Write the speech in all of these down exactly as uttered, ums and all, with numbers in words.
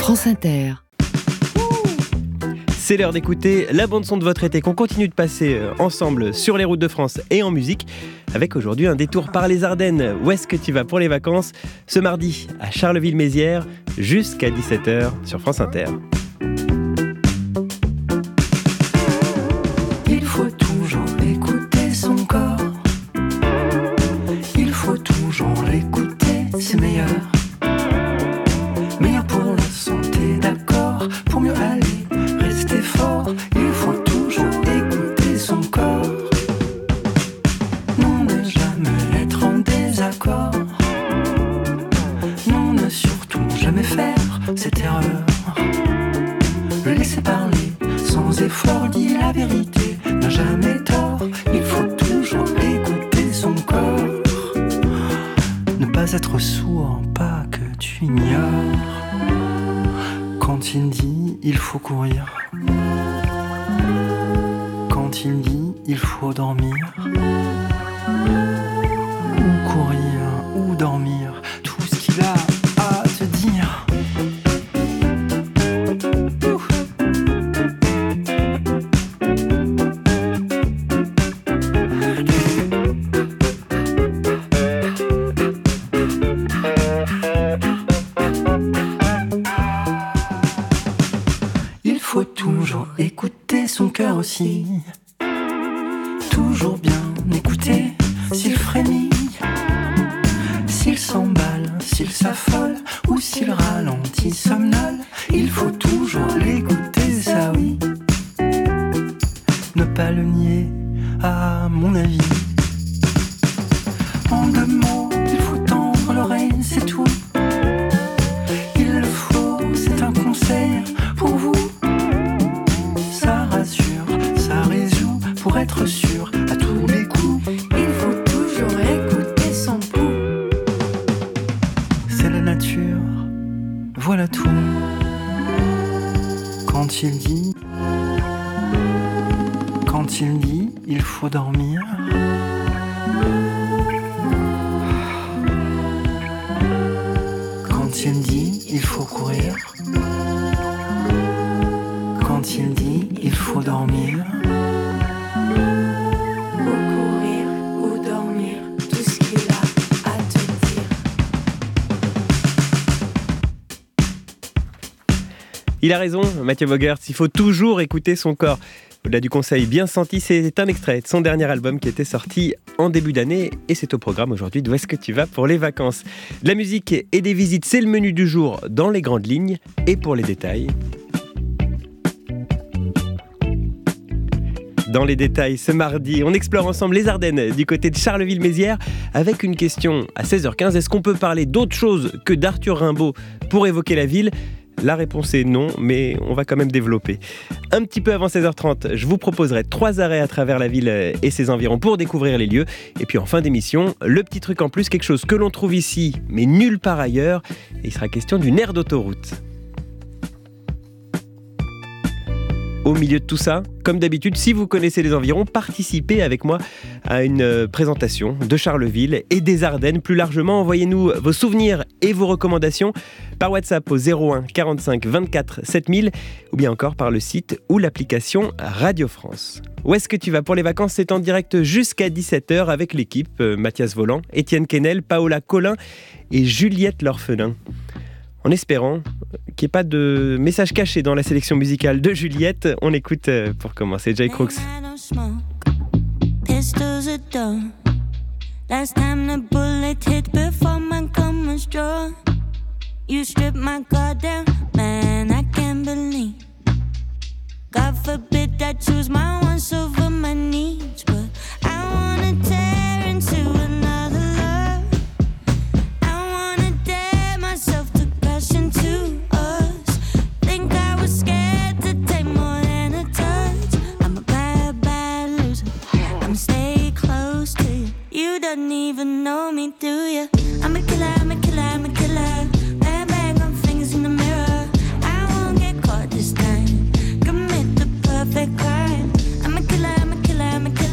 France Inter. C'est l'heure d'écouter la bande-son de votre été qu'on continue de passer ensemble sur les routes de France et en musique, avec aujourd'hui un détour par les Ardennes. Où est-ce que tu vas pour les vacances ? Ce mardi à Charleville-Mézières jusqu'à dix-sept heures sur France Inter. Il faut toujours écouter son corps. Il faut toujours l'écouter, c'est meilleur. Meilleur pour la santé, d'accord. Pour mieux aller, rester fort. Il faut toujours écouter son corps. Non, ne jamais être en désaccord. Non, ne surtout jamais faire cette erreur. Le laisser parler sans effort, dit la vérité, n'a jamais tort. Il faut toujours écouter son corps. Ne pas être sourd, pas que tu ignores. Quand il dit il faut courir, quand il dit il faut dormir, ou courir ou dormir, tout ce qu'il a à te dire. Il faut toujours écouter son cœur aussi. Toujours bien écouter s'il frémit, s'il s'emballe, s'il s'affole ou s'il ralentit, somnole. Il faut toujours l'écouter, ça oui. Ne pas le nier, à mon avis. En deux mots, il faut tendre l'oreille, c'est tout. Il le faut, c'est un conseil pour vous. Ça rassure, ça résout, pour être sûr à tous les coups. Il faut toujours écouter son pouls. C'est la nature, voilà tout. Quand il dit, quand il dit, il faut dormir. Quand il dit, il faut courir. Quand il dit, il faut dormir. Ou courir, ou dormir, tout ce qu'il a à te dire. Il a raison, Mathieu Bogertz, il faut toujours écouter son corps. Au-delà du conseil bien senti, c'est un extrait de son dernier album qui était sorti en début d'année et c'est au programme aujourd'hui d'Où est-ce que tu vas pour les vacances. De la musique et des visites, c'est le menu du jour dans les grandes lignes et pour les détails. Dans les détails, ce mardi, on explore ensemble les Ardennes du côté de Charleville-Mézières avec une question à seize heures quinze. Est-ce qu'on peut parler d'autre chose que d'Arthur Rimbaud pour évoquer la ville ? La réponse est non, mais on va quand même développer. Un petit peu avant seize heures trente, je vous proposerai trois arrêts à travers la ville et ses environs pour découvrir les lieux. Et puis en fin d'émission, le petit truc en plus, quelque chose que l'on trouve ici, mais nulle part ailleurs. Et il sera question d'une aire d'autoroute. Au milieu de tout ça, comme d'habitude, si vous connaissez les environs, participez avec moi à une présentation de Charleville et des Ardennes. Plus largement, envoyez-nous vos souvenirs et vos recommandations par WhatsApp au zéro un quarante-cinq vingt-quatre sept mille ou bien encore par le site ou l'application Radio France. Où est-ce que tu vas pour les vacances ? C'est en direct jusqu'à dix-sept heures avec l'équipe euh, Mathias Voland, Étienne Quesnel, Paola Collin et Juliette L'Orphelin. En espérant qu'il n'y ait pas de message caché dans la sélection musicale de Juliette, on écoute euh, pour commencer Jay Crooks. Pistols are done. Last time the bullet hit before my gun was drawn. You stripped my guard down, man, I can't believe. God forbid I choose my wants over my needs, but I wanna tear into another love. I wanna dare myself to crash into us. Think I was scared to take more than a touch. I'm a bad, bad loser. I'ma stay close to you. You don't even know me, do you? I'm a killer, I'm a killer, I'm a killer. Bang, bang on fingers in the mirror. I won't get caught this time. Commit the perfect crime. I'm a killer, I'm a killer, I'm a killer.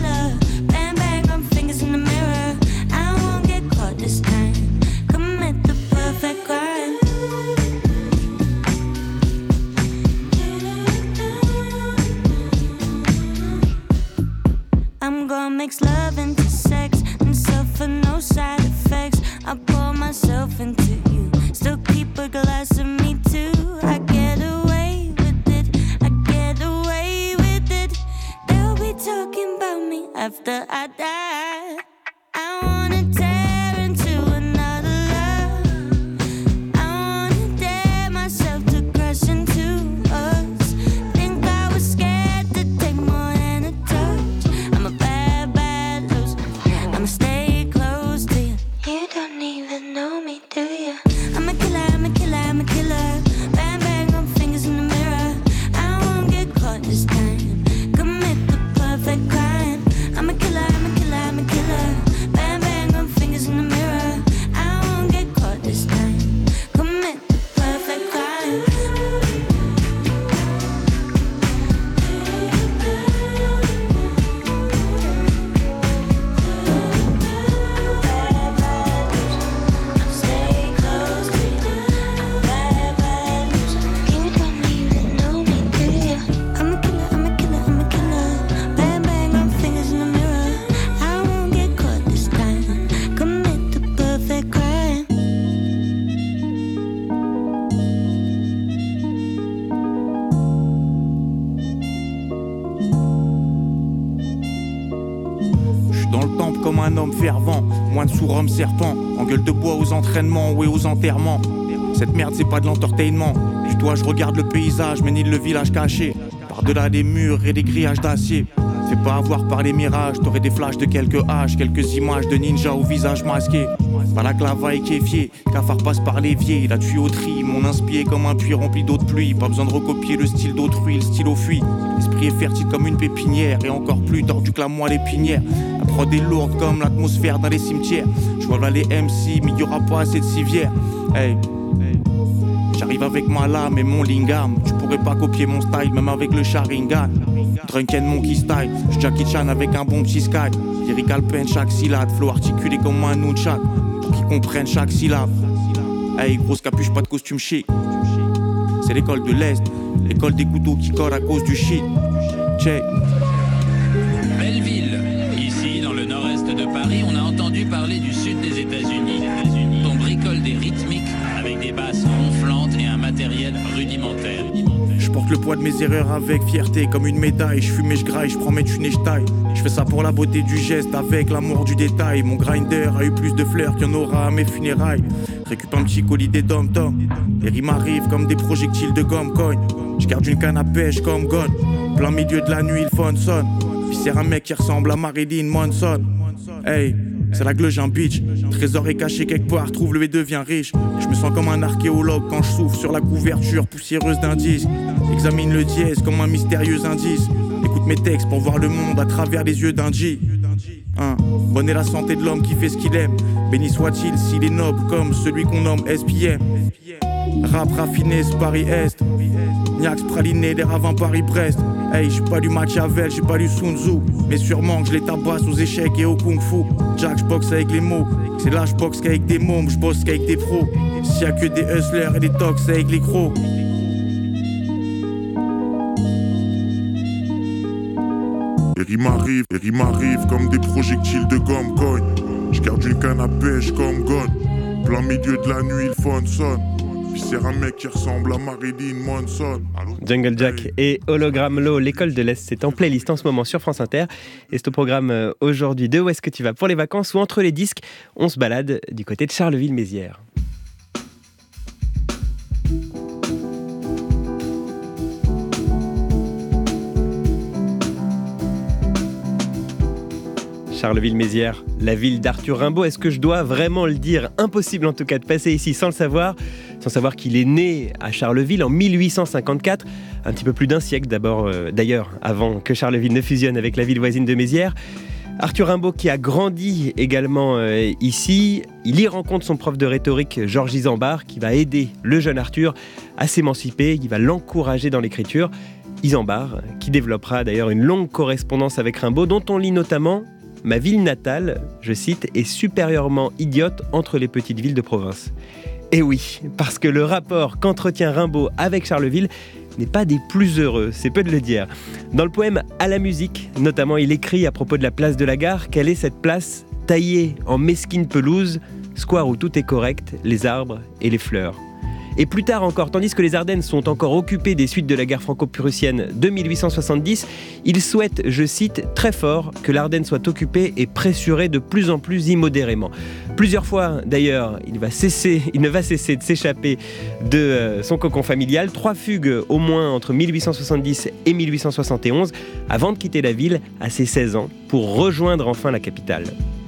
mix love into sex and suffer no side effects. I pour myself into you, still keep a glass of me too. I get away with it, I get away with it. They'll be talking about me after I die. I wanna tear into another love. I wanna dare myself to crash into us. Think I was scared to take more than a touch. I'm a bad, bad loser. I'ma stay close to you. You don't even know me, do you? I'm a killer, I'm a killer, I'm a killer. Bang, bang on fingers in the mirror. I won't get caught this time. Commit the perfect crime. I'm a killer, I'm a killer, I'm a killer. Bang, bang on fingers in the mirror. I won't get caught this time. Commit the perfect crime. Stay close to you. Bad, bad loser. You don't even know me, do you? I'm a killer, I'm a killer, I'm a killer. Bang, bang on fingers in the mirror. I won't get caught this time. Commit the perfect crime. J'suis dans le temple comme un homme fervent, moins de sourds-hommes serpents, en gueule de bois aux entraînements ou aux enterrements. Cette merde c'est pas de l'entertainment, du toit je regarde le paysage, mais ni le village caché. Par-delà des murs et des grillages d'acier. Fais pas avoir par les mirages, t'aurais des flashs de quelques haches, quelques images de ninjas au visage masqué. Pas la clavaille qui est fiée, cafard passe par l'évier, la tuyauterie, mon inspiré comme un puits rempli d'eau de pluie. Pas besoin de recopier le style d'autrui, le stylo fuit. L'esprit est fertile comme une pépinière, et encore plus tordu que la moelle épinière. La prod est lourde comme l'atmosphère dans les cimetières. Je vois là les M C, mais y'aura pas assez de civières. Hey, j'arrive avec ma lame et mon lingam. Tu pourrais pas copier mon style, même avec le Sharingan. Drunken Monkey Style, j'suis Jackie Chan avec un bon petit sky. Lyrical pen chaque syllabe, flow articulé comme un nunchak. Pour qu'ils comprennent chaque syllabe. Hey, grosse capuche, pas de costume chic. C'est l'école de l'Est, l'école des couteaux qui collent à cause du shit. Check. Belleville, ici dans le nord-est de Paris, on a entendu parler du sud des États-Unis. On bricole des rythmiques avec des basses ronflantes et un matériel rudimentaire. Je porte le poids de mes erreurs avec fierté comme une médaille. Je fume et je graille, je prends mes thunes et je taille. Je fais ça pour la beauté du geste avec l'amour du détail. Mon grinder a eu plus de fleurs qu'il y en aura à mes funérailles. Récup un petit colis des dom-tom. Les rimes arrivent comme des projectiles de gomme cogne. Je garde une canne à pêche comme Gone. Plein milieu de la nuit, le phone sonne. Puis c'est un mec qui ressemble à Marilyn Manson. Hey, c'est la gleuge un bitch. Trésor est caché quelque part, trouve-le et devient riche. Je me sens comme un archéologue quand je souffle sur la couverture poussiéreuse d'un disque. Examine le dièse comme un mystérieux indice. Écoute mes textes pour voir le monde à travers les yeux d'un G. Hein. Bonne est la santé de l'homme qui fait ce qu'il aime. Béni soit-il s'il est noble comme celui qu'on nomme S P M. Rap raffiné, c'est Paris-Est. Niax praliné, des ravins Paris-Brest. Hey, j'suis pas du Machiavel, j'suis pas du Sun Tzu. Mais sûrement que je les tabasse aux échecs et au kung-fu. Jack, j'boxe avec les mots. C'est là j'boxe qu'avec des mômes, j'bosse qu'avec des pros. S'il y a que des hustlers et des tox avec les crocs. Les rimes arrivent, les rimes arrivent comme des projectiles de gomme cogne. J'garde une canne à pêche comme Gone. Plein milieu de la nuit, le phone sonne. Puis c'est un mec qui ressemble à Marilyn Manson. Jungle Jack et Hologram Low, l'école de l'Est, c'est en playlist en ce moment sur France Inter. Et c'est au programme aujourd'hui de Où est-ce que tu vas pour les vacances ou entre les disques, on se balade du côté de Charleville-Mézières. Charleville-Mézières, la ville d'Arthur Rimbaud. Est-ce que je dois vraiment le dire ? Impossible en tout cas de passer ici sans le savoir, sans savoir qu'il est né à Charleville en mille huit cent cinquante-quatre, un petit peu plus d'un siècle d'abord, euh, d'ailleurs, avant que Charleville ne fusionne avec la ville voisine de Mézières. Arthur Rimbaud qui a grandi également euh, ici, il y rencontre son prof de rhétorique Georges Isambard qui va aider le jeune Arthur à s'émanciper, qui va l'encourager dans l'écriture. Isambard qui développera d'ailleurs une longue correspondance avec Rimbaud dont on lit notamment « Ma ville natale, je cite, est supérieurement idiote entre les petites villes de province ». Et oui, parce que le rapport qu'entretient Rimbaud avec Charleville n'est pas des plus heureux, c'est peu de le dire. Dans le poème « À la musique », notamment, il écrit à propos de la place de la Gare quelle est cette place taillée en mesquine pelouse, square où tout est correct, les arbres et les fleurs. Et plus tard encore, tandis que les Ardennes sont encore occupées des suites de la guerre franco-prussienne de mille huit cent soixante-dix, il souhaite, je cite, très fort que l'Ardenne soit occupée et pressurée de plus en plus immodérément. Plusieurs fois, d'ailleurs, il, va cesser, il ne va cesser de s'échapper de euh, son cocon familial. Trois fugues au moins entre mille huit cent soixante-dix et mille huit cent soixante et onze, avant de quitter la ville à ses seize ans pour rejoindre enfin la capitale.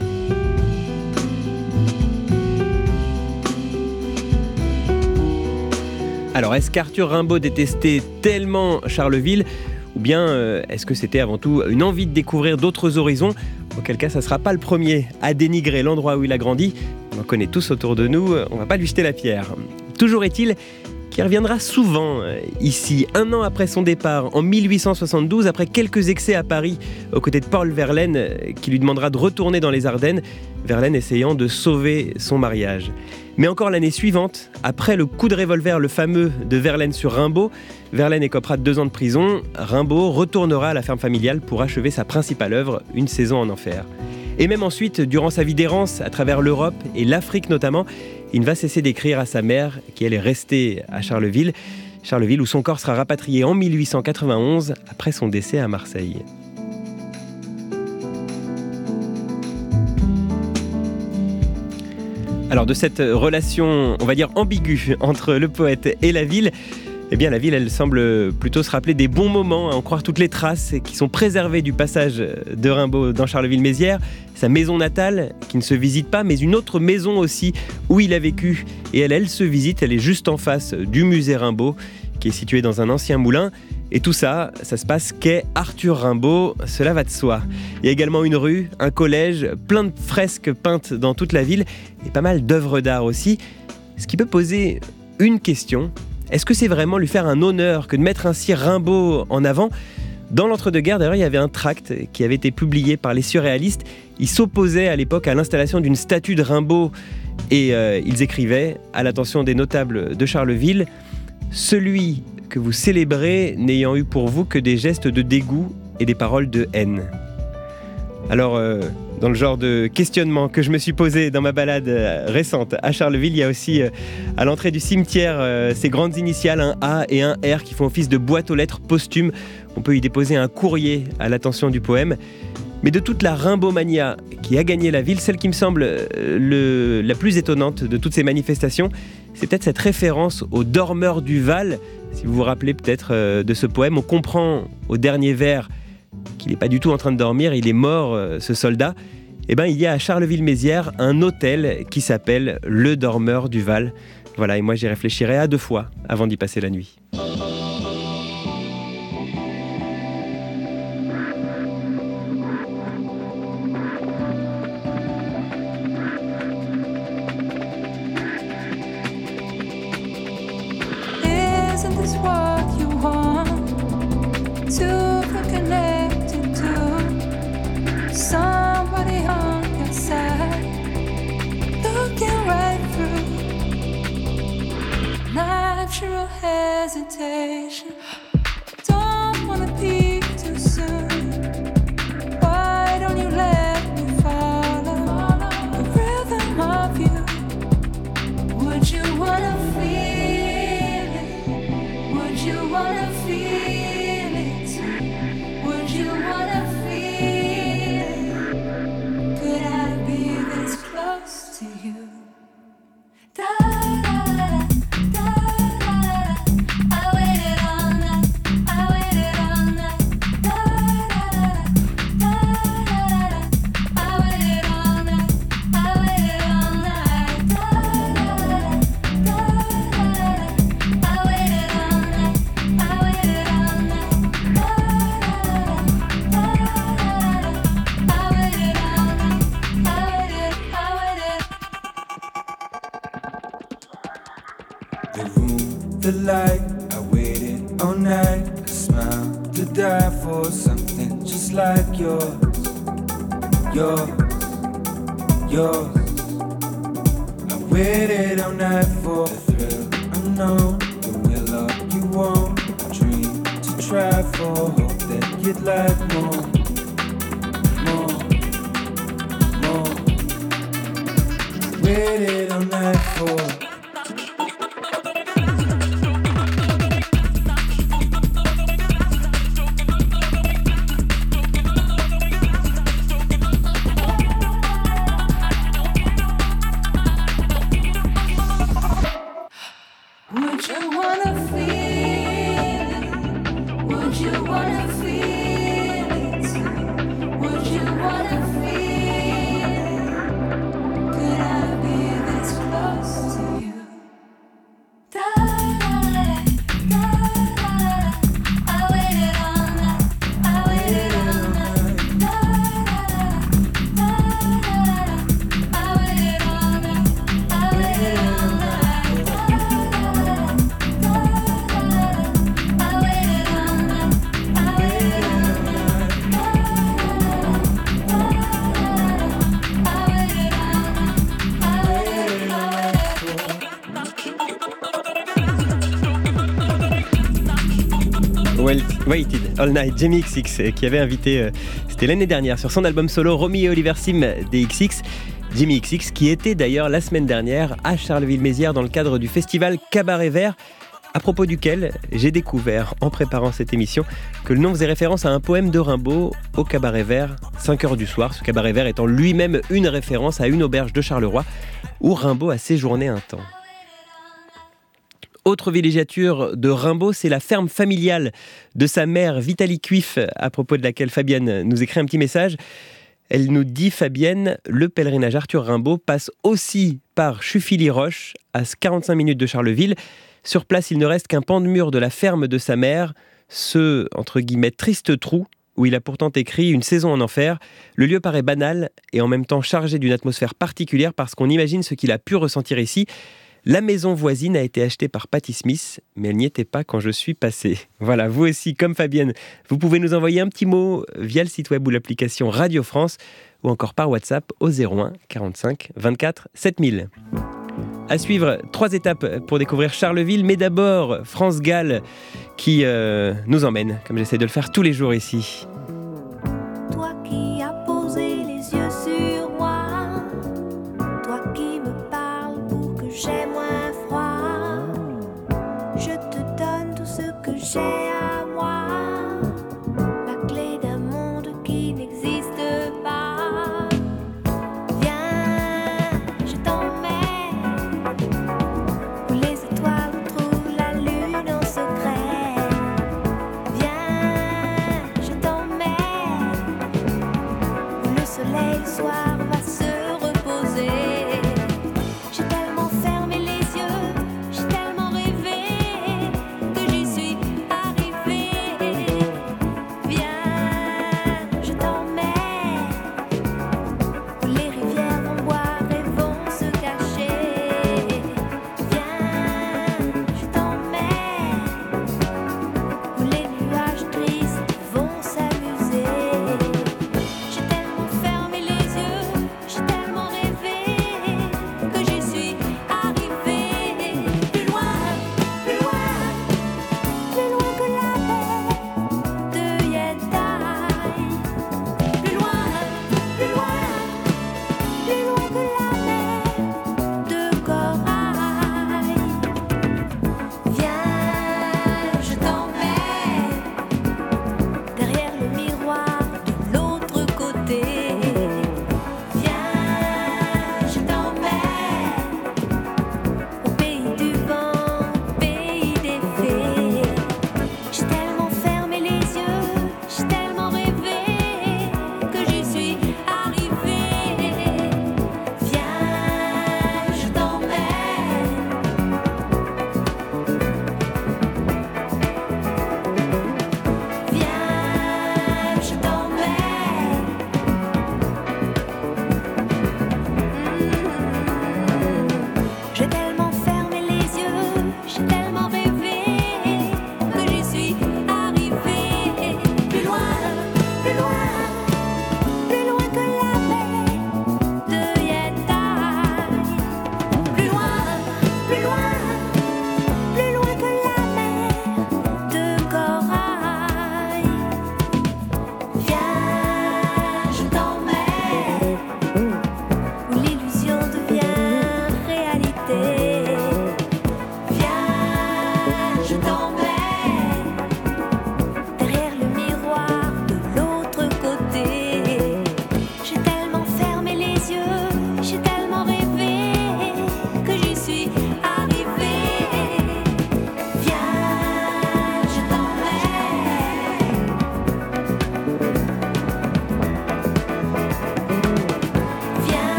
Alors, est-ce qu'Arthur Rimbaud détestait tellement Charleville, ou bien euh, est-ce que c'était avant tout une envie de découvrir d'autres horizons ? Auquel cas, ça ne sera pas le premier à dénigrer l'endroit où il a grandi. On en connaît tous autour de nous, on ne va pas lui jeter la pierre. Toujours est-il qu'il reviendra souvent ici, un an après son départ, en mille huit cent soixante-douze, après quelques excès à Paris, aux côtés de Paul Verlaine, qui lui demandera de retourner dans les Ardennes, Verlaine essayant de sauver son mariage. Mais encore l'année suivante, après le coup de revolver, le fameux de Verlaine sur Rimbaud, Verlaine écopera de deux ans de prison, Rimbaud retournera à la ferme familiale pour achever sa principale œuvre, Une saison en enfer. Et même ensuite, durant sa vie d'errance, à travers l'Europe et l'Afrique notamment, il ne va cesser d'écrire à sa mère, qui elle est restée à Charleville, Charleville où son corps sera rapatrié en mille huit cent quatre-vingt-onze, après son décès à Marseille. Alors de cette relation, on va dire ambiguë, entre le poète et la ville, eh bien la ville, elle semble plutôt se rappeler des bons moments, à en croire toutes les traces qui sont préservées du passage de Rimbaud dans Charleville-Mézières, sa maison natale qui ne se visite pas, mais une autre maison aussi où il a vécu. Et elle, elle se visite, elle est juste en face du musée Rimbaud, qui est situé dans un ancien moulin. Et tout ça, ça se passe quai Arthur Rimbaud, cela va de soi. Il y a également une rue, un collège, plein de fresques peintes dans toute la ville, et pas mal d'œuvres d'art aussi. Ce qui peut poser une question: est-ce que c'est vraiment lui faire un honneur que de mettre ainsi Rimbaud en avant ? Dans l'entre-deux-guerres, d'ailleurs, il y avait un tract qui avait été publié par les surréalistes. Ils s'opposaient à l'époque à l'installation d'une statue de Rimbaud, et euh, ils écrivaient, à l'attention des notables de Charleville, « Celui que vous célébrez n'ayant eu pour vous que des gestes de dégoût et des paroles de haine. » Alors, euh, dans le genre de questionnement que je me suis posé dans ma balade euh, récente à Charleville, il y a aussi euh, à l'entrée du cimetière euh, ces grandes initiales, un A et un R, qui font office de boîte aux lettres posthume. On peut y déposer un courrier à l'attention du poème. Mais de toute la Rimbaud-mania qui a gagné la ville, celle qui me semble euh, le, la plus étonnante de toutes ces manifestations, c'est peut-être cette référence au dormeur du Val. Si vous vous rappelez peut-être euh, de ce poème, on comprend au dernier vers qu'il n'est pas du tout en train de dormir, il est mort, euh, ce soldat. Eh bien, il y a à Charleville-Mézières un hôtel qui s'appelle Le Dormeur du Val. Voilà, et moi j'y réfléchirai à deux fois avant d'y passer la nuit. Hesitation. Don't wanna peak too soon. Why don't you let me follow the rhythm of you? Would you wanna feel it? Would you wanna feel it? Would you wanna feel it? Could I be this close to you? Da, da, da, da. The light, I waited all night. I smiled to die for something just like yours, yours, yours. I waited all night for the thrill unknown, the will of you won't. you'd like more, more, more. Waited all night for. Would you wanna feel it? Would you wanna feel it? Would you wanna feel it? Could I be this close to you? Da da da da. I waited all night. I waited all night. Da da da da. I waited all night. I waited all night. Waited All Night, Jamie X X, qui avait invité, euh, c'était l'année dernière, sur son album solo Romy et Oliver Sim des X X. Jamie X X qui était d'ailleurs la semaine dernière à Charleville-Mézières dans le cadre du festival Cabaret Vert, à propos duquel j'ai découvert en préparant cette émission que le nom faisait référence à un poème de Rimbaud au Cabaret Vert, cinq heures du soir, ce Cabaret Vert étant lui-même une référence à une auberge de Charleroi où Rimbaud a séjourné un temps. Autre villégiature de Rimbaud, c'est la ferme familiale de sa mère Vitalie Cuif, à propos de laquelle Fabienne nous écrit un petit message. Elle nous dit, Fabienne, le pèlerinage Arthur Rimbaud passe aussi par Chuffily-Roche, à quarante-cinq minutes de Charleville. Sur place, il ne reste qu'un pan de mur de la ferme de sa mère, ce, entre guillemets, triste trou, où il a pourtant écrit « Une saison en enfer ». Le lieu paraît banal et en même temps chargé d'une atmosphère particulière parce qu'on imagine ce qu'il a pu ressentir ici. La maison voisine a été achetée par Patti Smith, mais elle n'y était pas quand je suis passé. Voilà, vous aussi, comme Fabienne, vous pouvez nous envoyer un petit mot via le site web ou l'application Radio France ou encore par WhatsApp au zéro un quarante-cinq vingt-quatre sept mille. À suivre, trois étapes pour découvrir Charleville, mais d'abord France Gall qui euh, nous emmène, comme j'essaie de le faire tous les jours ici. Toi qui as posé les yeux sur moi, toi qui me parles pour que j'ai moins froid, je te donne tout ce que j'ai à moi, la clé d'un monde qui n'existe pas. Viens, je t'emmène où les étoiles trouvent la lune en secret. Viens, je t'emmène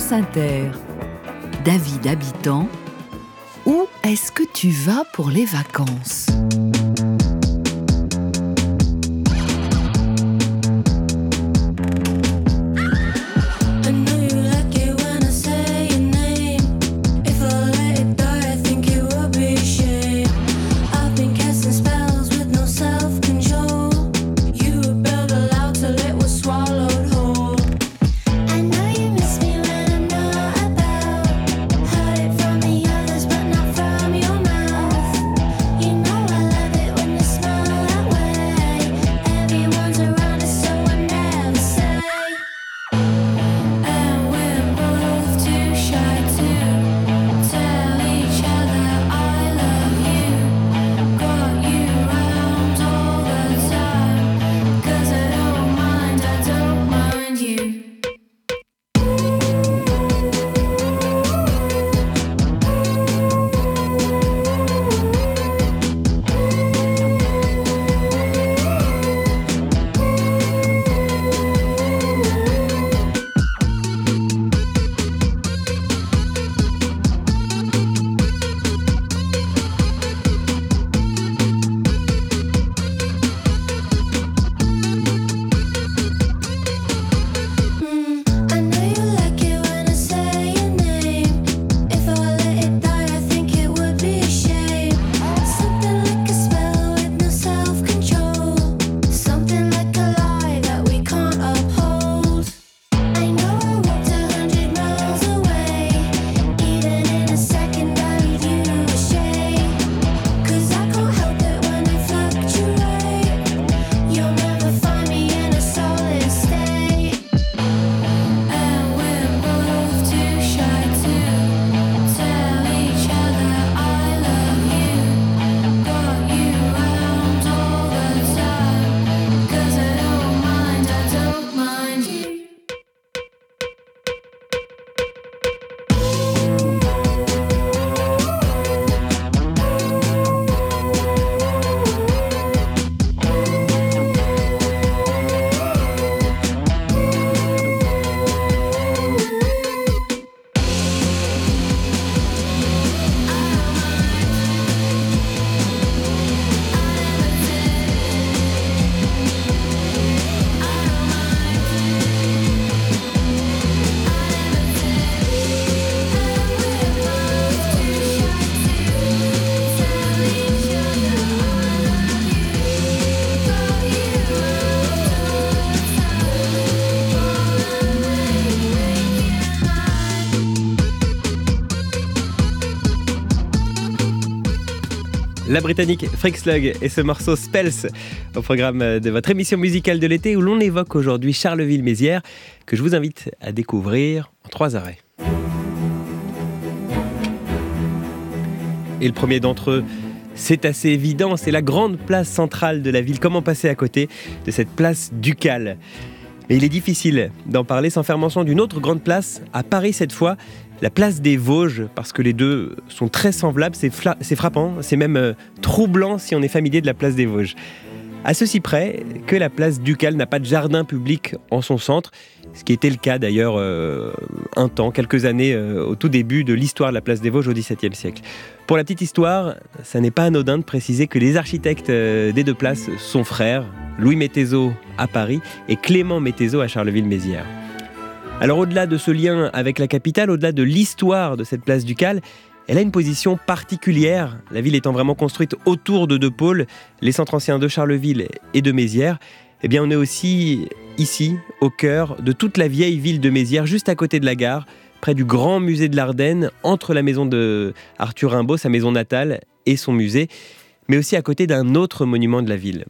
France Inter. David Habitant, où est-ce que tu vas pour les vacances ? La Britannique Freak Slug et ce morceau Spells au programme de votre émission musicale de l'été où l'on évoque aujourd'hui Charleville-Mézières que je vous invite à découvrir en trois arrêts. Et le premier d'entre eux, c'est assez évident, c'est la grande place centrale de la ville. Comment passer à côté de cette place ducale ? Mais il est difficile d'en parler sans faire mention d'une autre grande place, à Paris cette fois, la place des Vosges, parce que les deux sont très semblables, c'est, fla- c'est frappant, c'est même euh, troublant si on est familier de la place des Vosges. À ceci près que la place ducale n'a pas de jardin public en son centre, ce qui était le cas d'ailleurs euh, un temps, quelques années euh, au tout début de l'histoire de la place des Vosges au dix-septième siècle. Pour la petite histoire, ça n'est pas anodin de préciser que les architectes euh, des deux places sont frères, Louis Métézeau à Paris et Clément Métézeau à Charleville-Mézières. Alors au-delà de ce lien avec la capitale, au-delà de l'histoire de cette place ducale, elle a une position particulière, la ville étant vraiment construite autour de deux pôles, les centres anciens de Charleville et de Mézières. Eh bien on est aussi ici, au cœur de toute la vieille ville de Mézières, juste à côté de la gare, près du grand musée de l'Ardenne, entre la maison de Arthur Rimbaud, sa maison natale, et son musée, mais aussi à côté d'un autre monument de la ville.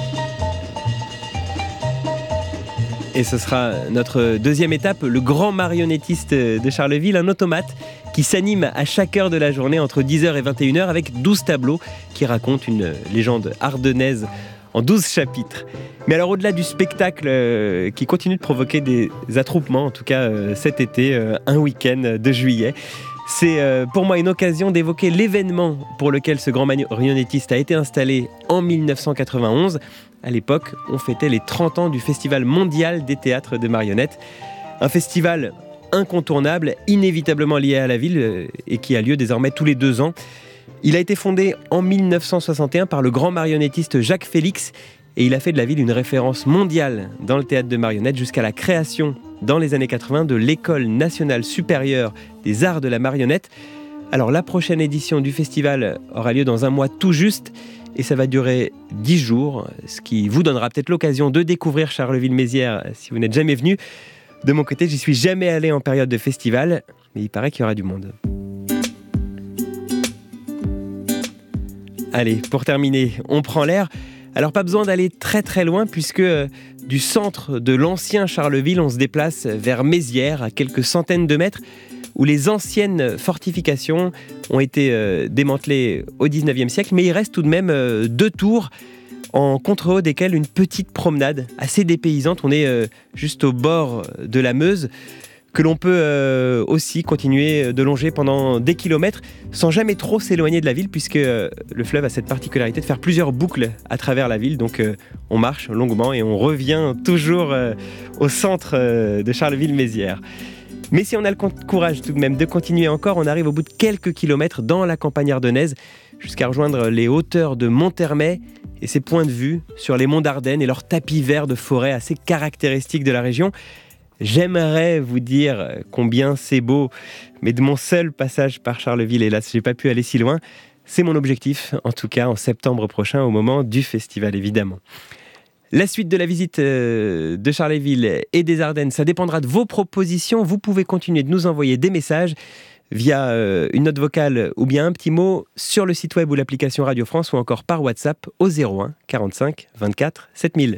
Et ce sera notre deuxième étape, le grand marionnettiste de Charleville, un automate qui s'anime à chaque heure de la journée entre dix heures et vingt et une heures avec douze tableaux qui racontent une légende ardennaise en douze chapitres. Mais alors au-delà du spectacle euh, qui continue de provoquer des attroupements, en tout cas euh, cet été, euh, un week-end de juillet, c'est euh, pour moi une occasion d'évoquer l'événement pour lequel ce grand marionnettiste a été installé en dix-neuf cent quatre-vingt-onze. À l'époque, on fêtait les trente ans du Festival mondial des théâtres de marionnettes. Un festival incontournable, inévitablement lié à la ville et qui a lieu désormais tous les deux ans. Il a été fondé en mille neuf cent soixante et un par le grand marionnettiste Jacques Félix et il a fait de la ville une référence mondiale dans le théâtre de marionnettes jusqu'à la création dans les années quatre-vingts de l'École nationale supérieure des arts de la marionnette. Alors la prochaine édition du festival aura lieu dans un mois tout juste et ça va durer dix jours, ce qui vous donnera peut-être l'occasion de découvrir Charleville-Mézières si vous n'êtes jamais venu. De mon côté, j'y suis jamais allé en période de festival, mais il paraît qu'il y aura du monde. Allez, pour terminer, on prend l'air. Alors pas besoin d'aller très très loin puisque euh, du centre de l'ancien Charleville, on se déplace vers Mézières, à quelques centaines de mètres, où les anciennes fortifications ont été euh, démantelées au dix-neuvième siècle, mais il reste tout de même euh, deux tours en contre-haut desquelles une petite promenade assez dépaysante. On est euh, juste au bord de la Meuse, que l'on peut euh, aussi continuer de longer pendant des kilomètres sans jamais trop s'éloigner de la ville puisque euh, le fleuve a cette particularité de faire plusieurs boucles à travers la ville. Donc euh, on marche longuement et on revient toujours euh, au centre euh, de Charleville-Mézières. Mais si on a le courage tout de même de continuer encore, on arrive au bout de quelques kilomètres dans la campagne ardennaise jusqu'à rejoindre les hauteurs de Monthermé et ses points de vue sur les monts d'Ardennes et leur tapis vert de forêt assez caractéristique de la région. J'aimerais vous dire combien c'est beau, mais de mon seul passage par Charleville, hélas, j'ai pas pu aller si loin. C'est mon objectif, en tout cas en septembre prochain, au moment du festival, évidemment. La suite de la visite de Charleville et des Ardennes, ça dépendra de vos propositions. Vous pouvez continuer de nous envoyer des messages via une note vocale ou bien un petit mot sur le site web ou l'application Radio France ou encore par WhatsApp au zéro un quarante-cinq vingt-quatre sept mille.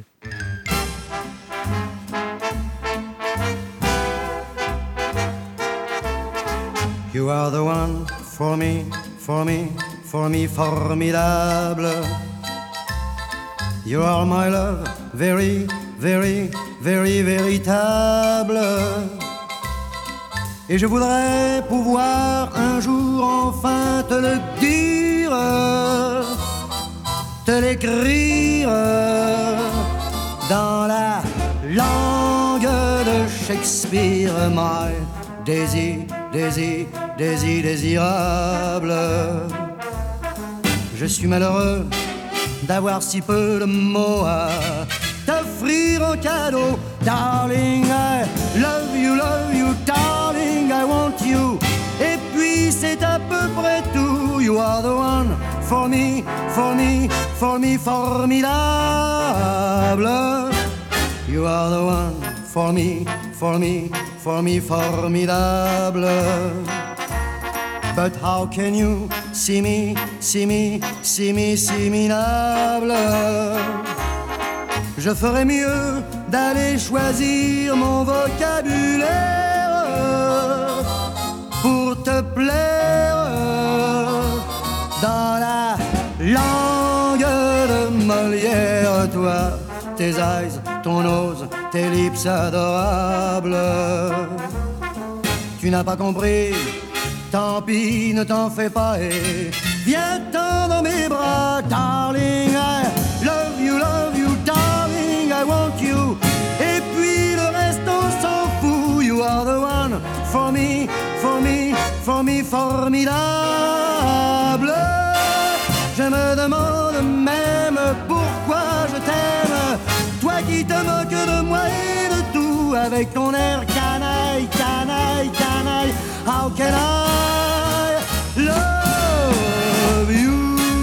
You are the one for me, for me, for me, formidable. You are my love, very, very, very, véritable. Et je voudrais pouvoir un jour enfin te le dire, te l'écrire dans la langue de Shakespeare. My désir, désir, désir, désirable. Je suis malheureux d'avoir si peu de mots à t'offrir en cadeau. Darling, I love you, love you, darling, I want you. Et puis c'est à peu près tout. You are the one for me, for me, for me, formidable. You are the one for me, for me, for me, formidable. But how can you see me, see me, see me, see me, minable? Je ferais mieux d'aller choisir mon vocabulaire pour te plaire dans la langue de Molière. Toi, tes eyes, ton nose, tes lips adorables. Tu n'as pas compris, tant pis, ne t'en fais pas et viens-t'en dans mes bras. Darling, I love you, love you, darling, I want you. Et puis le reste on s'en fout. You are the one for me, for me, for me, formidable. Je me demande même pourquoi je t'aime, toi qui te moques de moi et de tout, avec ton air canaille, canaille, canaille. How can I love you?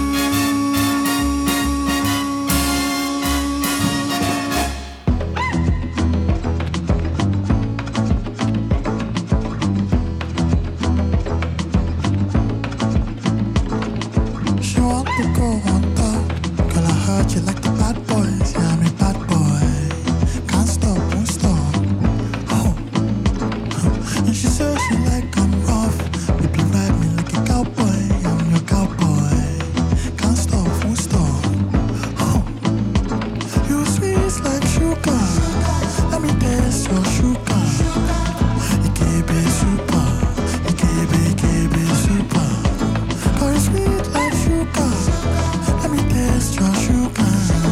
She want to go on top. Girl, I heard you like the bad boys. Yeah, I'm a bad boy. Can't stop, won't stop. Oh. And she says she like I'm rough. Baby, ride me like a cowboy. I'm your cowboy. Can't stop, won't stop. Oh. You sweet like sugar. Let me taste your sugar. You can't be super. You can't be, can't be super. Cause you're sweet like sugar. Let me taste your sugar.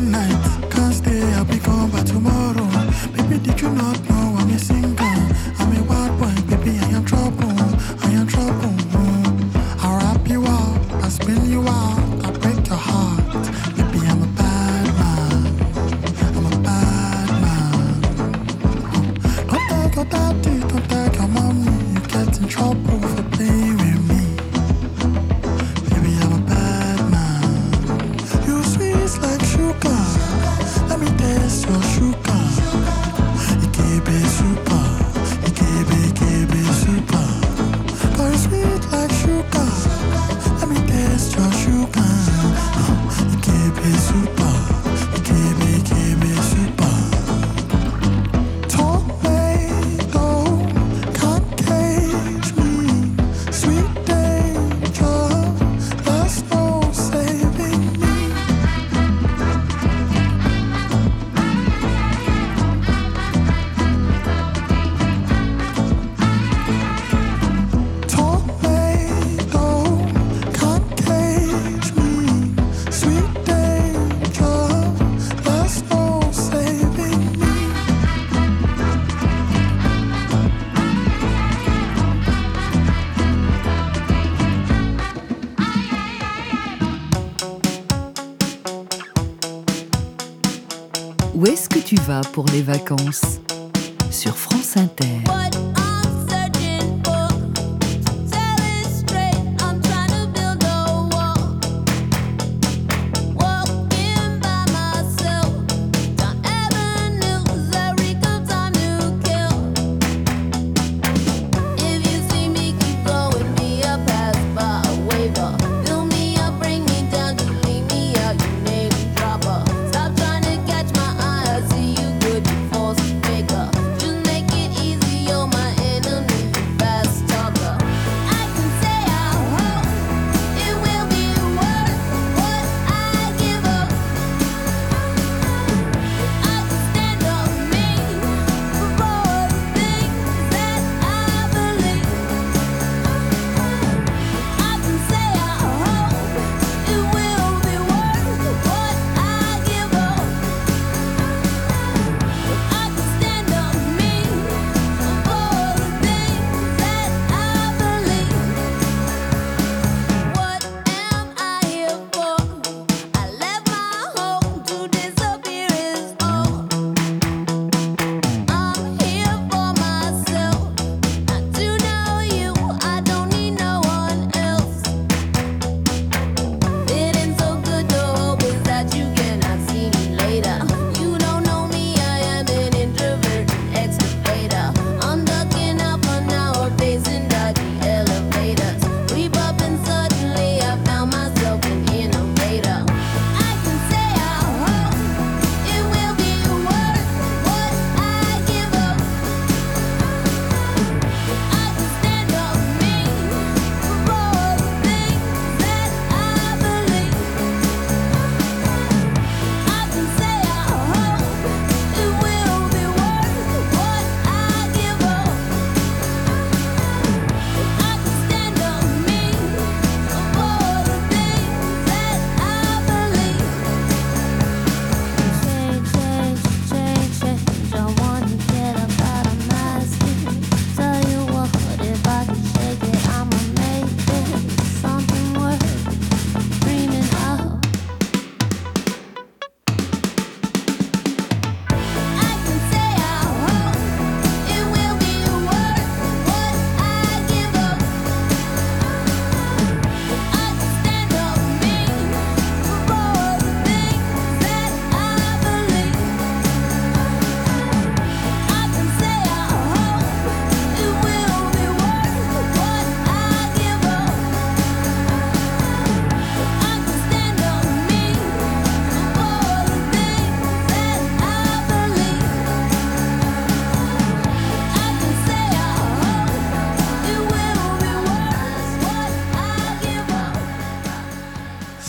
one night. Can't stay, I'll be gone by tomorrow. Baby, did you not know I'm a singer? I'm a wild boy, baby, I am trouble. I am trouble. I'll wrap you up, I'll spin you out, I'll break your heart. Baby, I'm a bad man. I'm a bad man. Don't tell your daddy, don't tell your mommy. You get in trouble for playing with me. Baby, I'm a bad man. You sweet like sugar. Let me taste your sugar. You keep it super. You keep it, keep it super. Girl, you sweet like sugar. Let me taste your sugar. You keep it super. You keep it, keep it super. Tomato can't cage me. Sweet danger, there's no saving me. Tomato can't cage me. Sweet danger, there's no saving me. Où est-ce que tu vas pour les vacances? Sur France Inter. What I'm searching for, tell it straight. I'm trying to build a wall. Walking by myself down avenues that reek of time to kill. If you see me, keep going. Be a pass by a waiver. Fill me up, bring me down, just leave me out. You name dropper. Stop trying to catch my eye. I see you good, you false faker. Just make it easy, you're my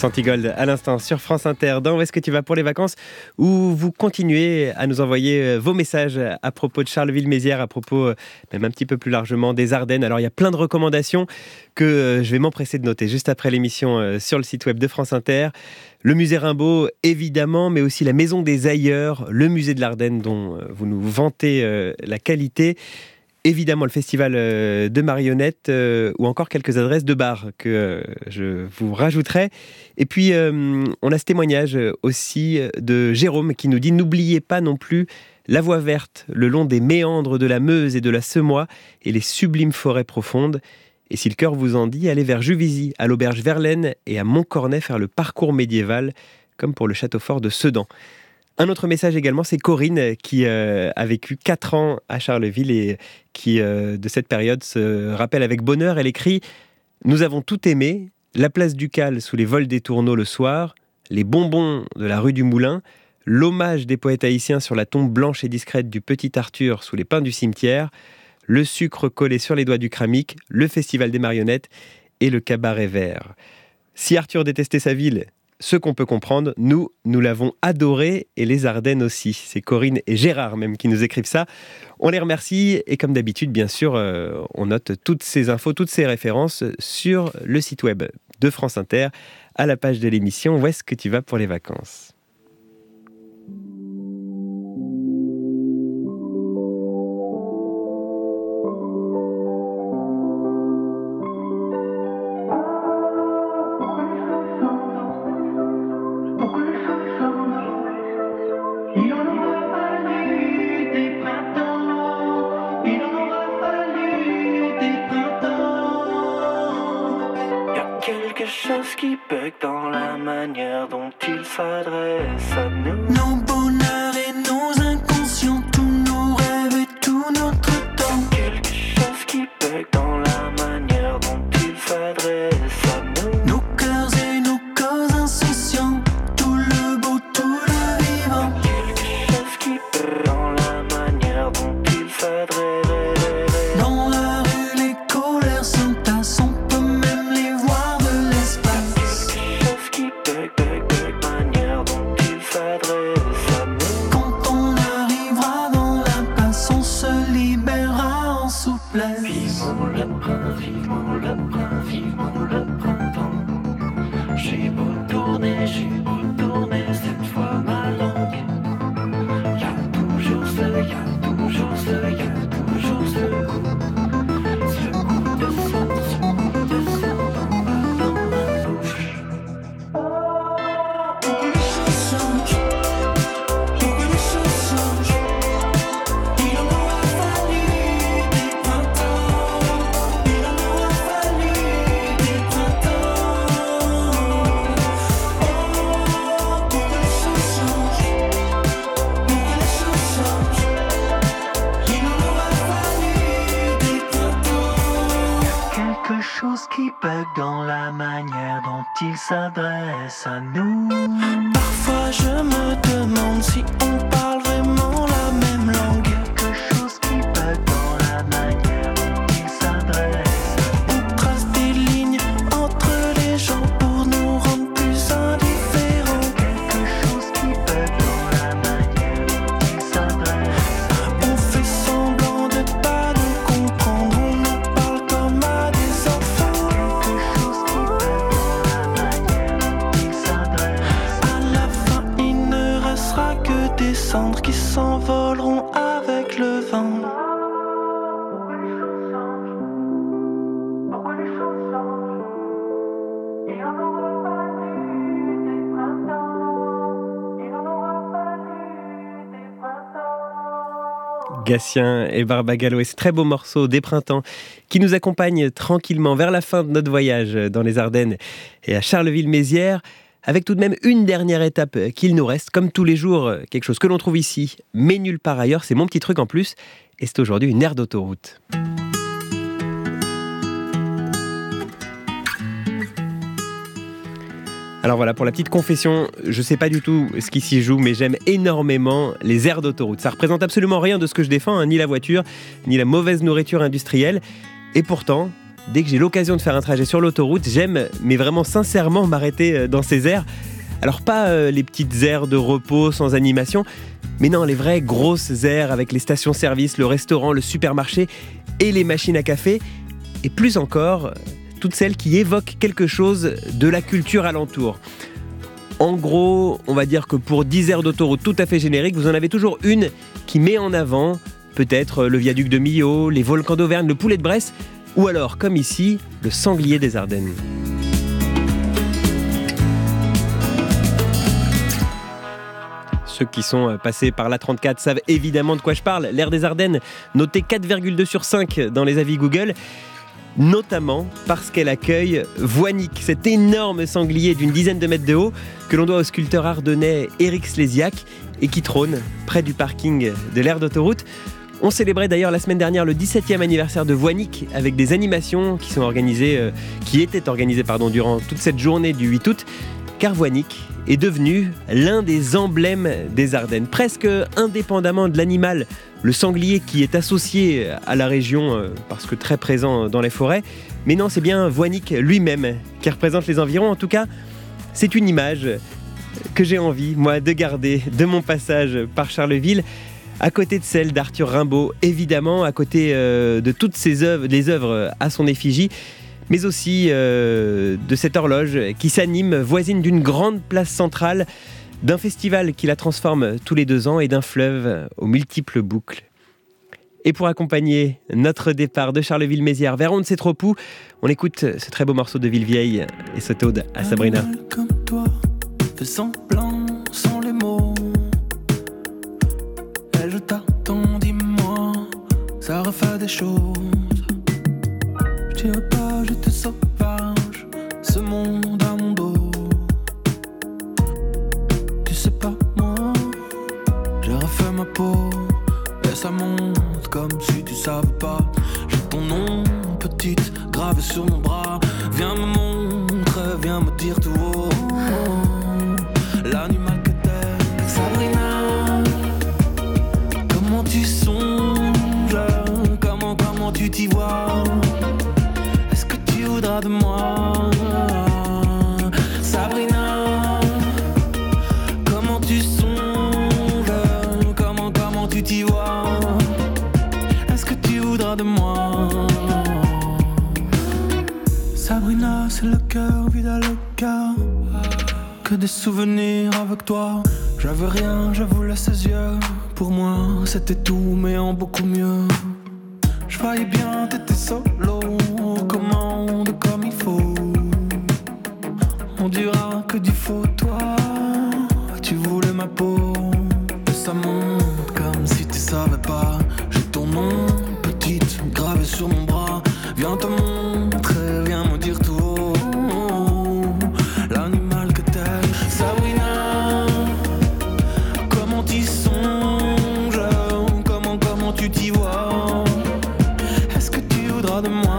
Santigold à l'instant sur France Inter dans Où est-ce que tu vas pour les vacances, où vous continuez à nous envoyer vos messages à propos de Charleville-Mézières, à propos même un petit peu plus largement des Ardennes. Alors il y a plein de recommandations que je vais m'empresser de noter juste après l'émission sur le site web de France Inter. Le musée Rimbaud évidemment, mais aussi la Maison des Ailleurs, le musée de l'Ardenne dont vous nous vantez la qualité. Évidemment, le festival de marionnettes euh, ou encore quelques adresses de bars que euh, je vous rajouterai. Et puis, euh, on a ce témoignage aussi de Jérôme qui nous dit « N'oubliez pas non plus la voie verte le long des méandres de la Meuse et de la Semois et les sublimes forêts profondes. Et si le cœur vous en dit, allez vers Juvisy, à l'auberge Verlaine et à Montcornet faire le parcours médiéval, comme pour le château fort de Sedan. » Un autre message également, c'est Corinne qui euh, a vécu quatre ans à Charleville et qui, euh, de cette période, se rappelle avec bonheur. Elle écrit « Nous avons tout aimé, la place Ducal sous les vols des tourneaux le soir, les bonbons de la rue du Moulin, l'hommage des poètes haïtiens sur la tombe blanche et discrète du petit Arthur sous les pins du cimetière, le sucre collé sur les doigts du cramique, le festival des marionnettes et le cabaret vert. Si Arthur détestait sa ville, ce qu'on peut comprendre, nous, nous l'avons adoré et les Ardennes aussi. » C'est Corinne et Gérard même qui nous écrivent ça. On les remercie et comme d'habitude, bien sûr, euh, on note toutes ces infos, toutes ces références sur le site web de France Inter, à la page de l'émission « Où est-ce que tu vas pour les vacances ?» Qui bug dans la manière dont il s'adresse à nous. Nos bonheurs et nos inconscients, tous nos rêves et tout notre temps. Quelque chose qui bug dans la manière dont il s'adresse à nous. Nos cœurs et nos corps insouciants, tout le beau, tout le vivant. Quelque chose qui bug dans la manière dont il s'adresse. Dans la rue, les colères s'entassent, on peut même les voir de l'espace. Quand on arrivera dans l'impasse, on se libérera en souplesse. Vivons le printemps, vivons le printemps, vivons le printemps. J'ai beau tourner, j'ai beau tourner cette fois ma langue. Y'a toujours ce, y'a toujours ce, y'a toujours ce goût. Ce goût de sang, ce goût de sang dans ma, dans ma bouche. Qui bug dans la manière dont il s'adresse à nous. Parfois je me demande si on parle vraiment la même langue. Quelque chose qui bug dans la manière dont il s'adresse. On trace des lignes entre les gens pour nous rendre plus indifférents. Quelque chose qui bug dans la manière dont il s'adresse. On fait semblant de pas nous comprendre, on nous parle comme à des enfants. Que des cendres qui s'envoleront avec le vent. Gatien et Barbagallo et ce très beau morceau des printemps qui nous accompagne tranquillement vers la fin de notre voyage dans les Ardennes et à Charleville-Mézières. Avec tout de même une dernière étape qu'il nous reste, comme tous les jours, quelque chose que l'on trouve ici, mais nulle part ailleurs, c'est mon petit truc en plus, et c'est aujourd'hui une aire d'autoroute. Alors voilà, pour la petite confession, je sais pas du tout ce qui s'y joue, mais j'aime énormément les aires d'autoroute. Ça représente absolument rien de ce que je défends, hein, ni la voiture, ni la mauvaise nourriture industrielle, et pourtant, dès que j'ai l'occasion de faire un trajet sur l'autoroute, j'aime, mais vraiment sincèrement, m'arrêter dans ces aires. Alors pas euh, les petites aires de repos sans animation, mais non, les vraies grosses aires avec les stations-service, le restaurant, le supermarché et les machines à café. Et plus encore, toutes celles qui évoquent quelque chose de la culture alentour. En gros, on va dire que pour dix aires d'autoroute tout à fait génériques, vous en avez toujours une qui met en avant peut-être le viaduc de Millau, les volcans d'Auvergne, le poulet de Bresse, ou alors, comme ici, le sanglier des Ardennes. Ceux qui sont passés par l'A trente-quatre savent évidemment de quoi je parle. L'aire des Ardennes, notée quatre virgule deux sur cinq dans les avis Google, notamment parce qu'elle accueille Voinic, cet énorme sanglier d'une dizaine de mètres de haut que l'on doit au sculpteur ardennais Éric Slésiac et qui trône près du parking de l'aire d'autoroute. On célébrait d'ailleurs la semaine dernière le dix-septième anniversaire de Voinic avec des animations qui sont organisées, euh, qui étaient organisées pardon, durant toute cette journée du huit août. Car Voinic est devenu l'un des emblèmes des Ardennes, presque indépendamment de l'animal, le sanglier qui est associé à la région parce que très présent dans les forêts. Mais non, c'est bien Voinic lui-même qui représente les environs. En tout cas, c'est une image que j'ai envie, moi, de garder de mon passage par Charleville, à côté de celle d'Arthur Rimbaud, évidemment, à côté euh, de toutes ses œuvres, les œuvres à son effigie, mais aussi euh, de cette horloge qui s'anime voisine d'une grande place centrale, d'un festival qui la transforme tous les deux ans et d'un fleuve aux multiples boucles. Et pour accompagner notre départ de Charleville-Mézières vers On ne sait trop où, on écoute ce très beau morceau de Villevieille et cette ode à Sabrina. Un comme toi, fais semblant sans les mots. Elle je t'attends, dis-moi, ça refait des choses. Je dirais pas, j'étais sauvage, ce monde à mon dos. Tu sais pas, moi, j'ai refait ma peau. Et ça monte comme si tu savais pas. J'ai ton nom, petite, gravé sur mon bras. Viens me montrer, viens me dire tout haut. L'animal que t'es, Sabrina. Comment tu songes, comment, comment tu t'y vois. De moi, Sabrina, comment tu songes, comment, comment tu t'y vois, est-ce que tu voudras de moi, Sabrina, c'est le cœur vide à le cœur, que des souvenirs avec toi, j'avais rien, je voulais ses yeux, pour moi c'était tout mais en beaucoup mieux, je voyais bien t'étais solo, commande comme il faut. On dira que du faux, toi, tu voulais ma peau. Et ça monte comme si tu savais pas. J'ai ton nom, petite, gravé sur mon bras. Viens te montrer, viens me dire tout haut. L'animal que t'es, Sabrina. Comment t'y songes, comment, comment tu t'y vois. Est-ce que tu voudras de moi?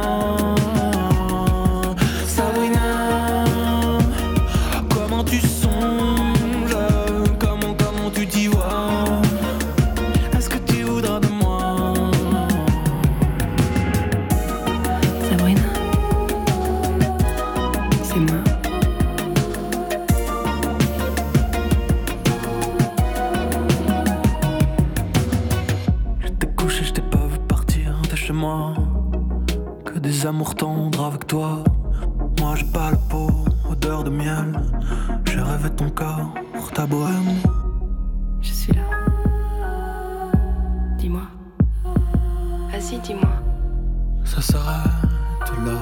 Amour tendre avec toi, moi j'ai pas le peau, odeur de miel, j'ai rêvé ton corps, ta bohème. Je suis là. Dis-moi. Vas-y, dis-moi. Ça s'arrête là.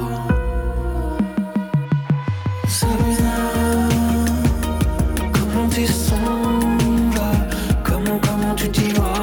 Sabrina, comment tu songes, comment, comment tu t'y vois.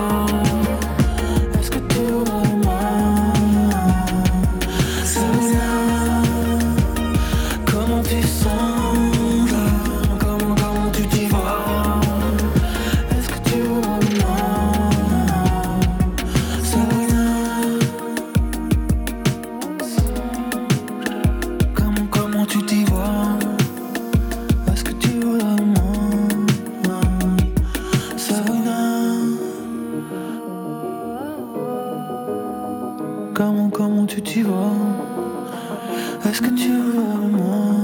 Est-ce que tu veux le monde?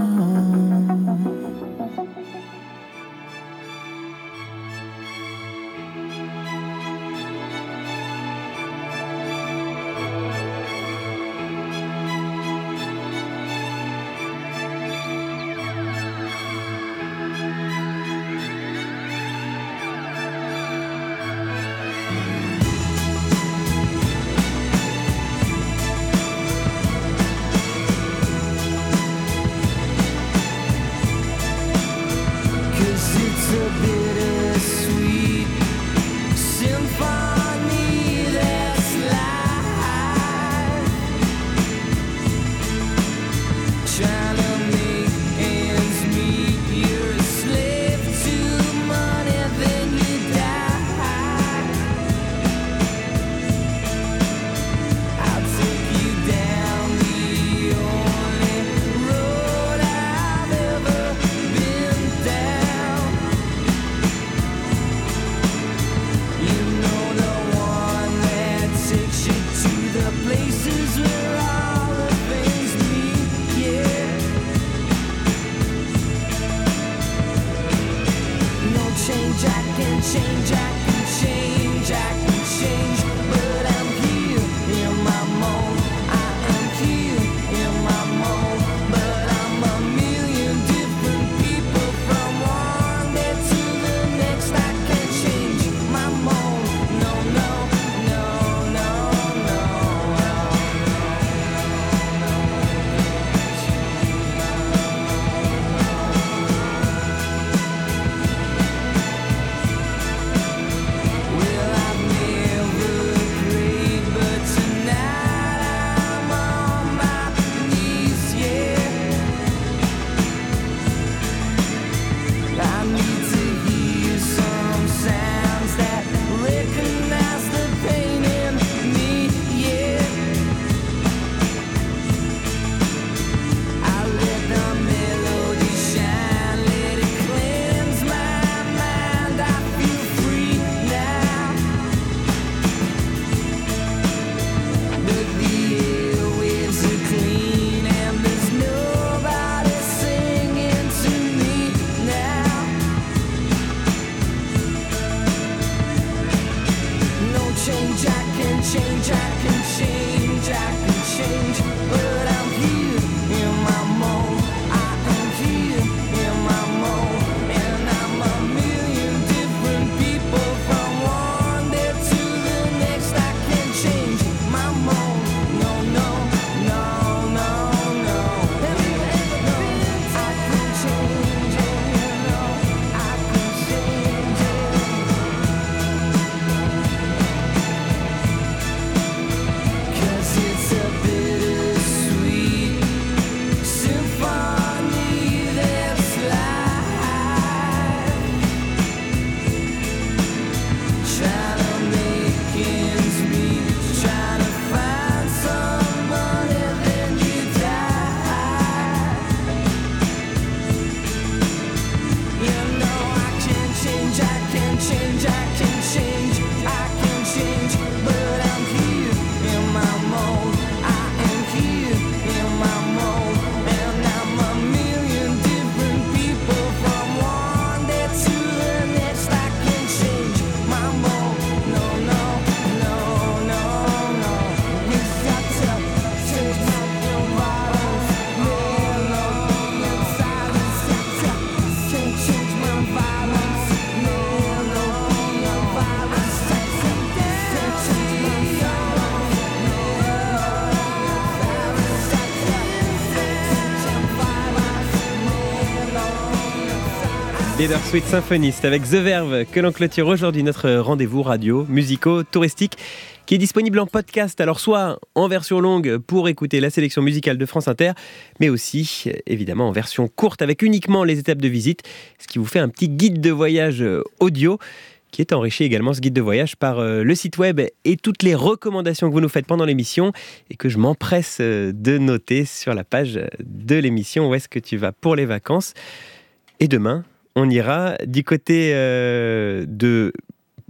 Bittersweet Symphony, c'est avec The Verve que l'on clôture aujourd'hui notre rendez-vous radio, musico-touristique qui est disponible en podcast, alors soit en version longue pour écouter la sélection musicale de France Inter, mais aussi évidemment en version courte avec uniquement les étapes de visite, ce qui vous fait un petit guide de voyage audio qui est enrichi également, ce guide de voyage, par euh, le site web et toutes les recommandations que vous nous faites pendant l'émission et que je m'empresse de noter sur la page de l'émission Où est-ce que tu vas pour les vacances. Et demain, on ira du côté euh, de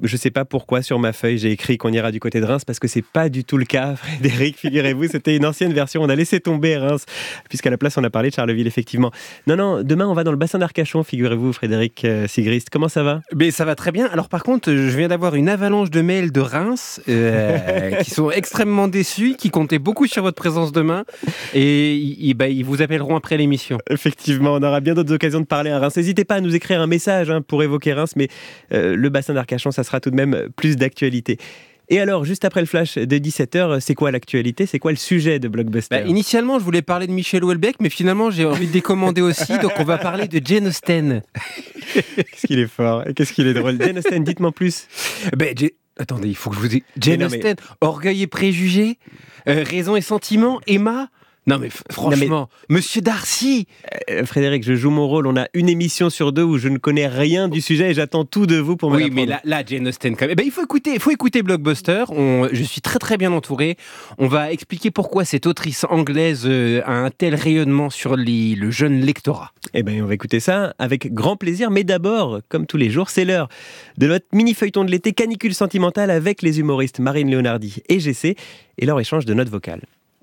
je sais pas pourquoi sur ma feuille j'ai écrit qu'on ira du côté de Reims parce que c'est pas du tout le cas, Frédéric, figurez-vous, c'était une ancienne version, on a laissé tomber Reims, puisqu'à la place on a parlé de Charleville, effectivement. Non, non, demain on va dans le bassin d'Arcachon, figurez-vous, Frédéric euh, Sigrist, comment ça va ? Mais ça va très bien. Alors par contre, je viens d'avoir une avalanche de mails de Reims euh, qui sont extrêmement déçus, qui comptaient beaucoup sur votre présence demain et, et bah, ils vous appelleront après l'émission. Effectivement, on aura bien d'autres occasions de parler à Reims. N'hésitez pas à nous écrire un message hein, pour évoquer Reims, mais euh, le bassin d'Arcachon, ça sera tout de même plus d'actualité. Et alors, juste après le flash de dix-sept heures, c'est quoi l'actualité ? C'est quoi le sujet de Blockbuster ? Bah, Initialement, je voulais parler de Michel Houellebecq, mais finalement, j'ai envie de décommander aussi, donc on va parler de Jane Austen. Qu'est-ce qu'il est fort, qu'est-ce qu'il est drôle. Jane Austen, dites-moi plus. Bah, J- Attendez, il faut que je vous dise. Jane non, Austen, mais... Orgueil et préjugés, euh, Raison et sentiment, Emma. Non mais f- franchement, non mais... Monsieur Darcy euh, Frédéric, je joue mon rôle, on a une émission sur deux où je ne connais rien du sujet et j'attends tout de vous pour me Oui, l'apprendre. mais là, là Jane Austen, quand même. Eh ben, il faut écouter, il faut écouter Blockbuster, on, je suis très très bien entouré, on va expliquer pourquoi cette autrice anglaise euh, a un tel rayonnement sur les, le jeune lectorat. Eh bien, on va écouter ça avec grand plaisir, mais d'abord, comme tous les jours, c'est l'heure de notre mini-feuilleton de l'été Canicule sentimentale avec les humoristes Marine Léonardi et G C et leur échange de notes vocales.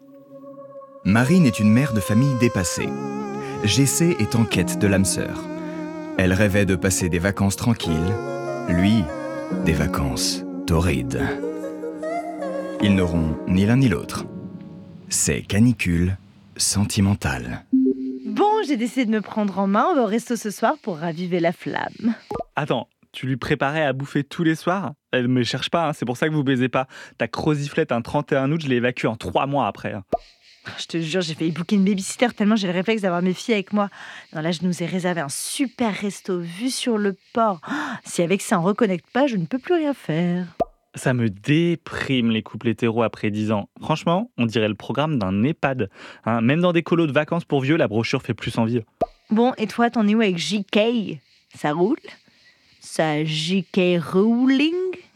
Marine est une mère de famille dépassée. G C est en quête de l'âme sœur. Elle rêvait de passer des vacances tranquilles. Lui, des vacances torrides. Ils n'auront ni l'un ni l'autre. C'est Canicule sentimentale. Bon, j'ai décidé de me prendre en main. On va au resto ce soir pour raviver la flamme. Attends, tu lui préparais à bouffer tous les soirs ? Elle me cherche pas, hein, c'est pour ça que vous baisez pas. Ta croziflette un trente et un août, je l'ai évacuée en trois mois après. Hein. Je te jure, j'ai failli booker une babysitter tellement j'ai le réflexe d'avoir mes filles avec moi. Non, là, je nous ai réservé un super resto vue sur le port. Oh, si avec ça on reconnecte pas, je ne peux plus rien faire. Ça me déprime les couples hétéros après dix ans. Franchement, on dirait le programme d'un EHPAD. Hein, même dans des colos de vacances pour vieux, la brochure fait plus envie. Bon, et toi, t'en es où avec J K ? Ça roule ? Ça J K Rowling ?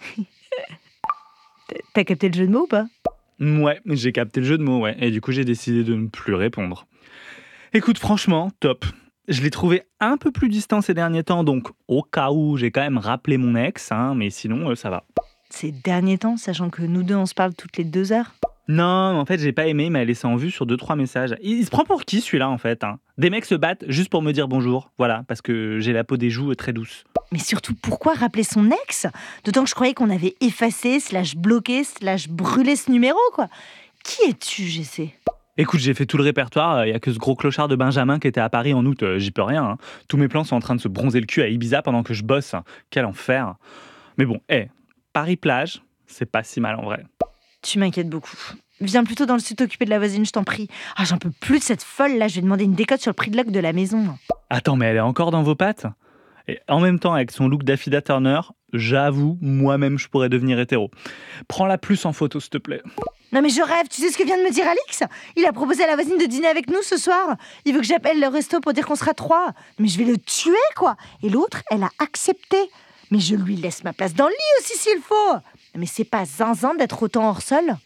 T'as capté le jeu de mots ou pas ? Ouais, j'ai capté le jeu de mots, ouais. Et du coup, j'ai décidé de ne plus répondre. Écoute, franchement, top. Je l'ai trouvé un peu plus distant ces derniers temps, donc au cas où, j'ai quand même rappelé mon ex, hein, mais sinon, euh, ça va. Ces derniers temps, sachant que nous deux, on se parle toutes les deux heures ? Non, en fait, j'ai pas aimé, il m'a laissé en vue sur deux trois messages. Il, il se prend pour qui, celui-là, en fait hein ? Des mecs se battent juste pour me dire bonjour, voilà, parce que j'ai la peau des joues très douce. Mais surtout, pourquoi rappeler son ex ? D'autant que je croyais qu'on avait effacé, slash bloqué, slash brûlé ce numéro, quoi. Qui es-tu, G C ? Écoute, j'ai fait tout le répertoire, il y a que ce gros clochard de Benjamin qui était à Paris en août, euh, j'y peux rien. Hein. Tous mes plans sont en train de se bronzer le cul à Ibiza pendant que je bosse. Quel enfer. Mais bon, hé, hey, Paris-Plage, c'est pas si mal en vrai. Tu m'inquiètes beaucoup. Viens plutôt dans le sud t'occuper de la voisine, je t'en prie. Ah, j'en peux plus de cette folle là, je vais demander une décote sur le prix de l'oc de la maison. Attends, mais elle est encore dans vos pattes ? Et en même temps, avec son look d'Affida Turner, j'avoue, moi-même, je pourrais devenir hétéro. Prends-la plus en photo, s'il te plaît. Non mais je rêve, tu sais ce que vient de me dire Alix ? Il a proposé à la voisine de dîner avec nous ce soir. Il veut que j'appelle le resto pour dire qu'on sera trois. Mais je vais le tuer, quoi. Et l'autre, elle a accepté. Mais je lui laisse ma place dans le lit aussi, s'il faut. Mais c'est pas zinzin d'être autant hors sol.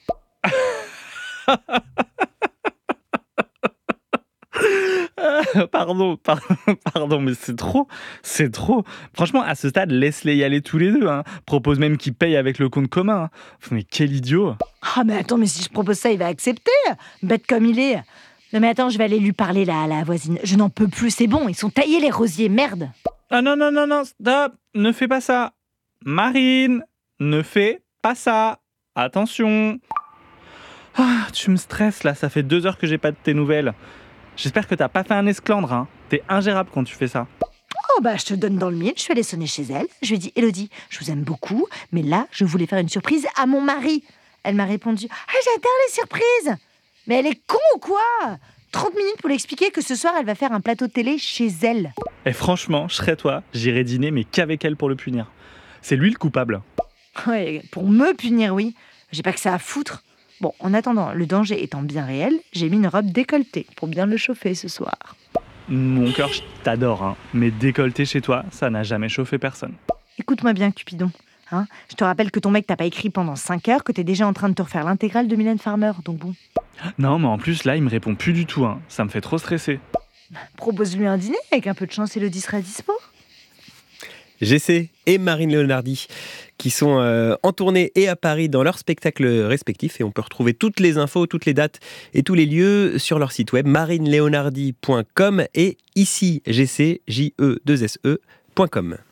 Pardon, pardon, pardon, mais c'est trop, c'est trop. Franchement, à ce stade, laisse-les y aller tous les deux. Hein. Propose même qu'ils payent avec le compte commun. Hein. Mais quel idiot. Ah, mais attends, mais si je propose ça, il va accepter. Bête comme il est. Non, mais attends, je vais aller lui parler là, à la voisine. Je n'en peux plus, c'est bon, ils sont taillés les rosiers, merde. Ah non, non, non, non, stop, ne fais pas ça. Marine, ne fais pas ça. Attention. Ah, tu me stresses là, ça fait deux heures que j'ai pas de tes nouvelles. J'espère que t'as pas fait un esclandre, hein. T'es ingérable quand tu fais ça. Oh bah je te donne dans le mille, je suis allée sonner chez elle. Je lui ai dit, Élodie, je vous aime beaucoup, mais là, je voulais faire une surprise à mon mari. Elle m'a répondu, ah j'adore les surprises. Mais elle est con ou quoi ? trente minutes pour lui expliquer que ce soir, elle va faire un plateau de télé chez elle. Et franchement, je serais toi, j'irais dîner, mais qu'avec elle pour le punir. C'est lui le coupable. Ouais, pour me punir, oui. J'ai pas que ça à foutre. Bon, en attendant, le danger étant bien réel, j'ai mis une robe décolletée pour bien le chauffer ce soir. Mon cœur, je t'adore, hein, mais décolleté chez toi, ça n'a jamais chauffé personne. Écoute-moi bien, Cupidon. Hein, je te rappelle que ton mec t'a pas écrit pendant cinq heures, que t'es déjà en train de te refaire l'intégrale de Mylène Farmer, donc bon. Non, mais en plus, là, il me répond plus du tout, hein. Ça me fait trop stresser. Propose-lui un dîner, avec un peu de chance, Élodie sera dispo. G C et Marine Léonardi. qui sont euh, en tournée et à Paris dans leurs spectacles respectifs. Et on peut retrouver toutes les infos, toutes les dates et tous les lieux sur leur site web marine leonardi point com et ici, G C J E deux S E point com.